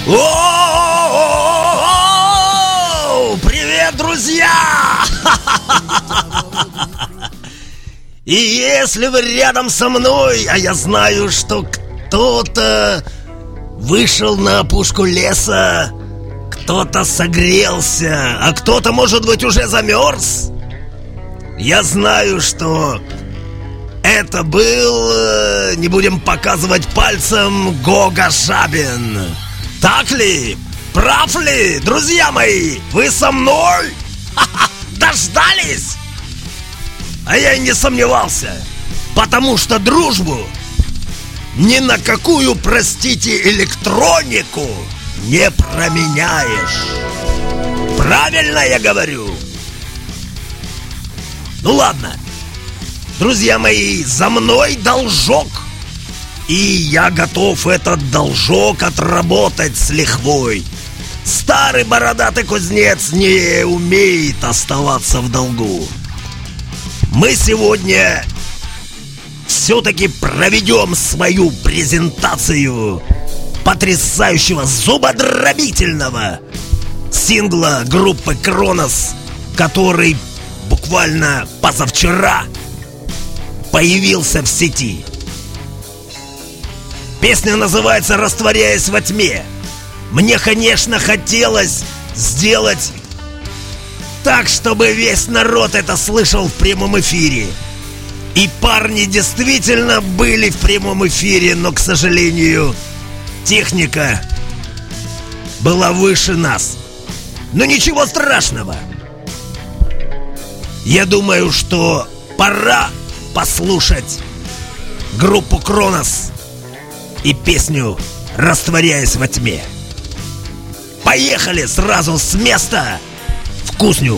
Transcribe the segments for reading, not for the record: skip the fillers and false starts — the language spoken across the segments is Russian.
О, привет, друзья! И если вы рядом со мной, а я знаю, что кто-то вышел на опушку леса, кто-то согрелся, а кто-то, может быть, уже замерз, я знаю, что это был, не будем показывать пальцем, Гога Жабин. Так ли? Прав ли, друзья мои? Вы со мной? Дождались? А я и не сомневался, потому что дружбу ни на какую, простите, электронику не променяешь. Правильно я говорю? Ну ладно, друзья мои, за мной должок, и я готов этот должок отработать с лихвой. Старый бородатый кузнец не умеет оставаться в долгу. Мы сегодня все-таки проведем свою презентацию потрясающего, зубодробительного сингла группы Кронос, который буквально позавчера появился в сети. Песня называется «Растворяясь во тьме». Мне, конечно, хотелось сделать так, чтобы весь народ это слышал в прямом эфире. И парни действительно были в прямом эфире, но, к сожалению, техника была выше нас. Но ничего страшного. Я думаю, что пора послушать группу Кронос и песню «Растворяясь во тьме». Поехали сразу с места в кузню.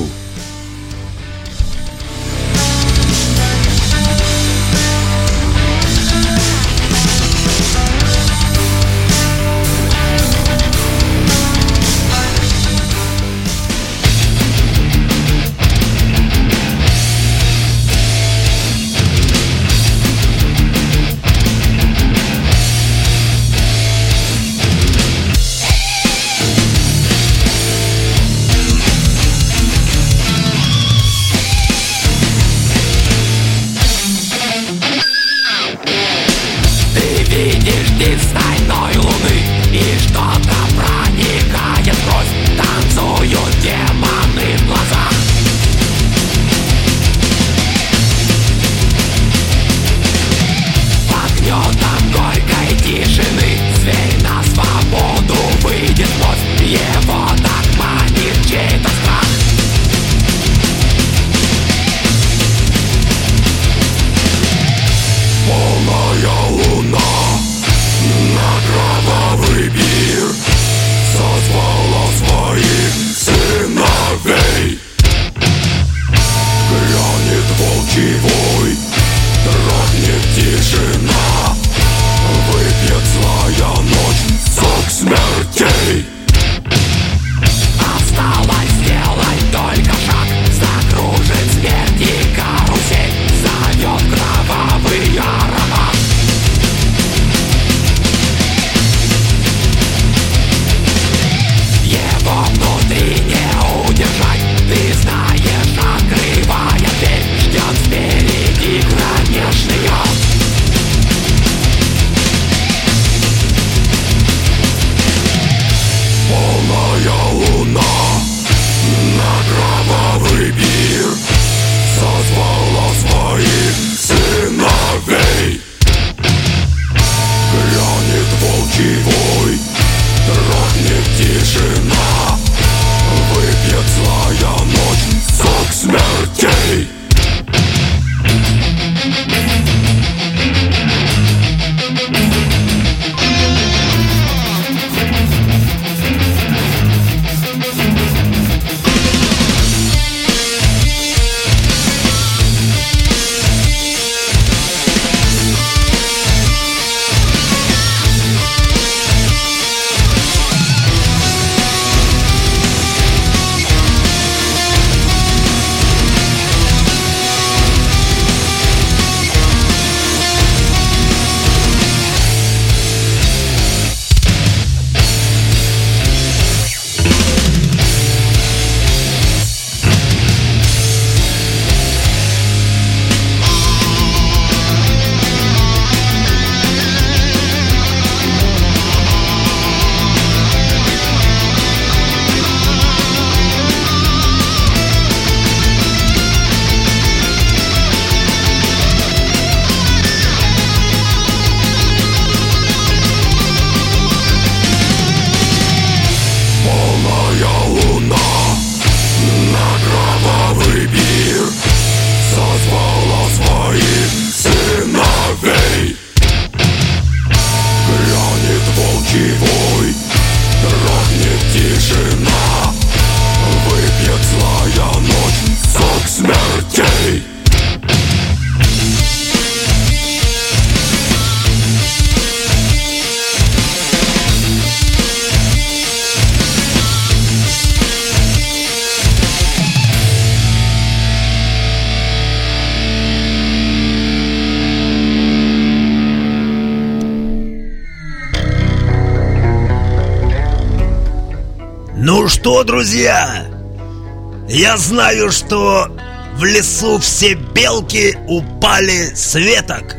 Ну что, друзья, я знаю, что в лесу все белки упали с веток.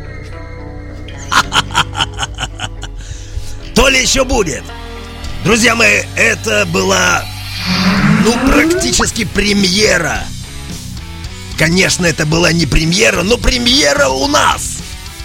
То ли еще будет. Друзья мои, это была, практически премьера. Конечно, это была не премьера, но премьера у нас.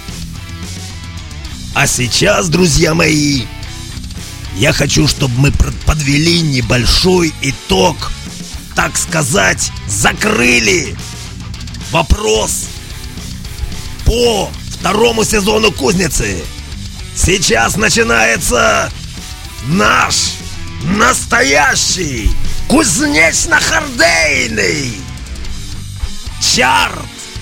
А сейчас, друзья мои, я хочу, чтобы мы подвели небольшой итог, так сказать, закрыли вопрос по второму сезону «Кузницы». Сейчас начинается наш настоящий кузнечно-хардейный чарт.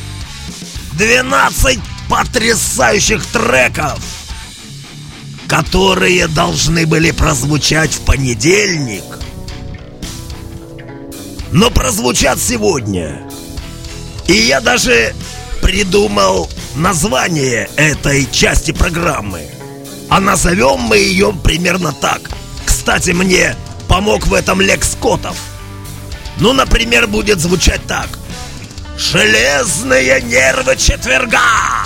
12 потрясающих треков, которые должны были прозвучать в понедельник, но прозвучат сегодня. И я даже придумал название этой части программы. А назовем мы ее примерно так. Кстати, мне помог в этом Лекс Котов. Например, будет звучать так: «Железные нервы четверга».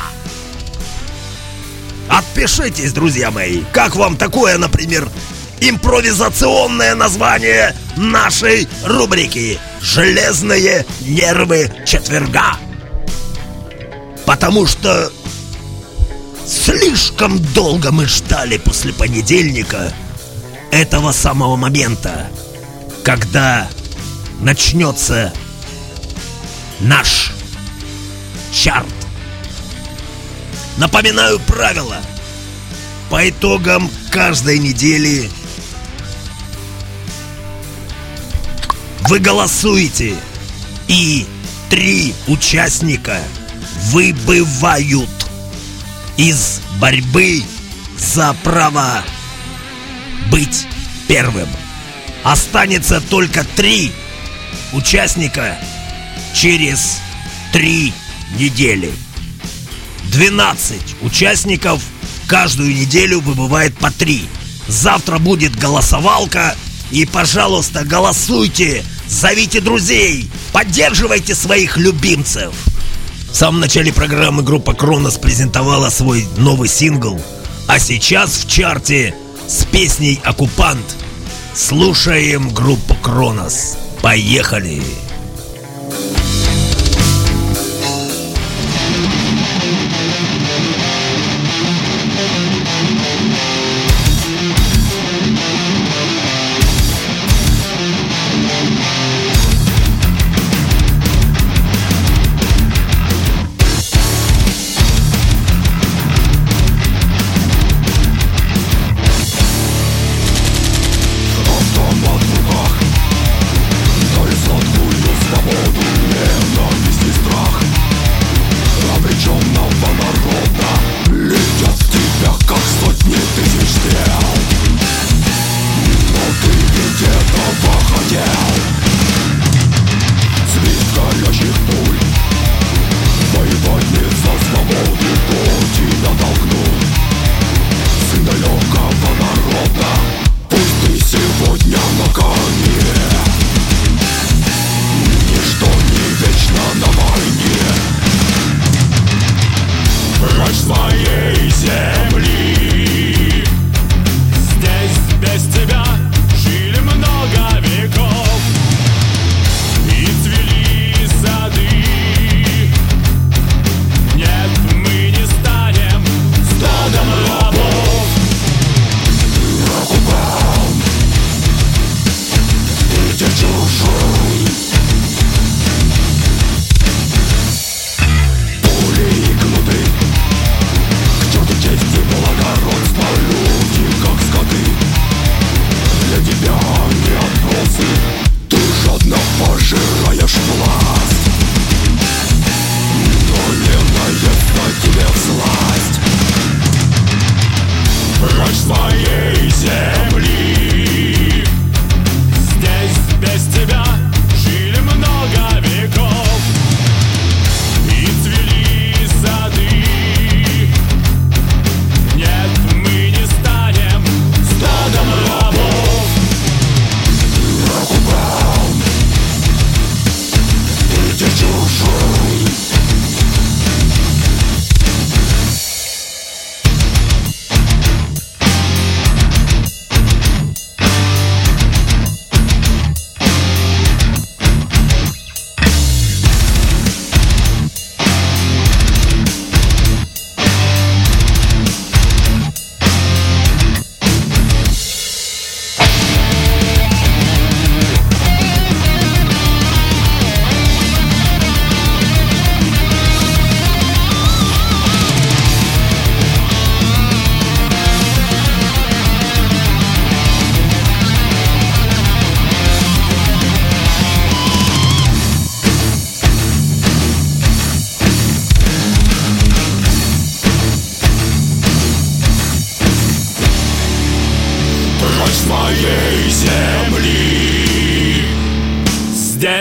Отпишитесь, друзья мои. Как вам такое, например, импровизационное название нашей рубрики «Железные нервы четверга»? Потому что слишком долго мы ждали после понедельника этого самого момента, когда начнется наш чарт. Напоминаю правила. По итогам каждой недели вы голосуете, и 3 участника выбывают из борьбы за право быть первым. Останется только 3 участника через 3 недели. 12 участников каждую неделю выбывает по 3. Завтра будет голосовалка. И, пожалуйста, голосуйте, зовите друзей, поддерживайте своих любимцев. В самом начале программы группа Кронос презентовала свой новый сингл. А сейчас в чарте с песней «Оккупант» слушаем группу Кронос. Поехали! Автомат в руках, то ли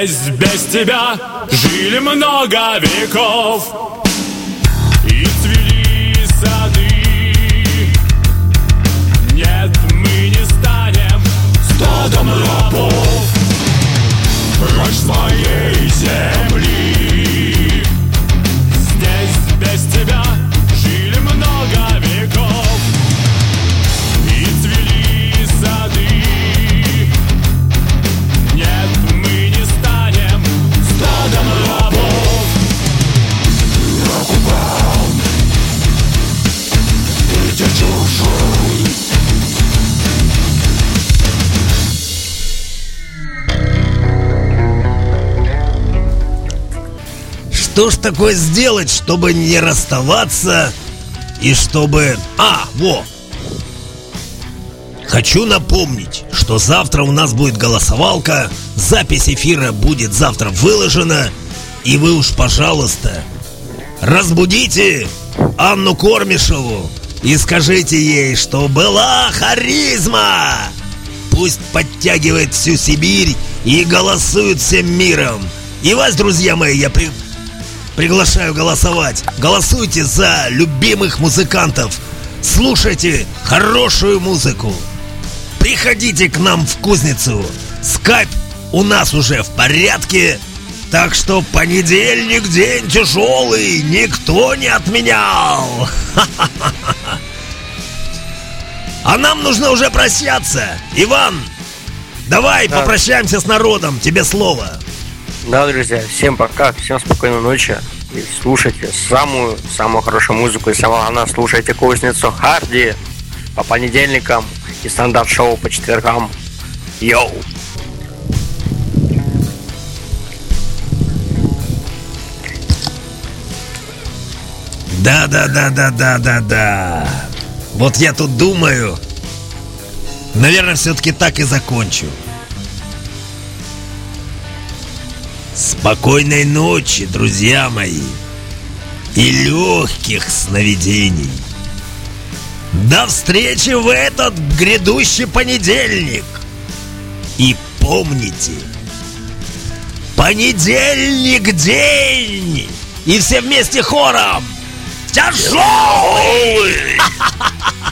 Здесь без тебя жили много веков, и цвели сады. Нет, мы не станем стадом рабов прочь своей земли. Здесь без тебя жили много веков, и цвели сады. Нет, мы не станем стадом рабов. Ты чужой. Что ж такое сделать, чтобы не расставаться и чтобы... Хочу напомнить, что завтра у нас будет голосовалка, запись эфира будет завтра выложена, и вы уж, пожалуйста, разбудите Анну Кормишеву и скажите ей, что была харизма. Пусть подтягивает всю Сибирь и голосует всем миром. И вас, друзья мои, я приглашаю голосовать. Голосуйте за любимых музыкантов. Слушайте хорошую музыку. Приходите к нам в Кузницу. Скайп у нас уже в порядке. Так что понедельник день тяжелый, никто не отменял. А нам нужно уже прощаться. Иван, давай попрощаемся с народом. Тебе слово. Да, друзья, всем пока, всем спокойной ночи. И слушайте самую хорошую музыку. И самое главное, слушайте Кузницу Харди по понедельникам и стандарт-шоу по четвергам. Йоу! Да. Вот я тут думаю, наверное, все-таки так и закончу. Спокойной ночи, друзья мои, и легких сновидений. До встречи в этот грядущий понедельник. И помните, понедельник день. И все вместе хором: тяжелый!